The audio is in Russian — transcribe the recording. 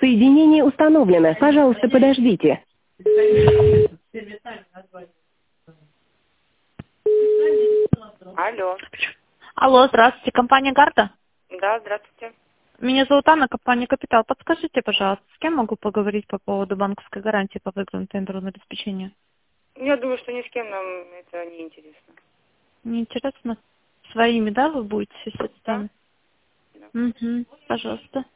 Соединение установлено. Пожалуйста, подождите. Алло. Алло, здравствуйте, компания «Гарда». Да, здравствуйте. Меня зовут Анна, компания «Капитал». Подскажите, пожалуйста, с кем могу поговорить по поводу банковской гарантии по выигранному тендеру на обеспечение? Я думаю, что ни с кем нам это не интересно. Неинтересно. Своими, да, вы будете Да? средствами? Да. Угу, пожалуйста.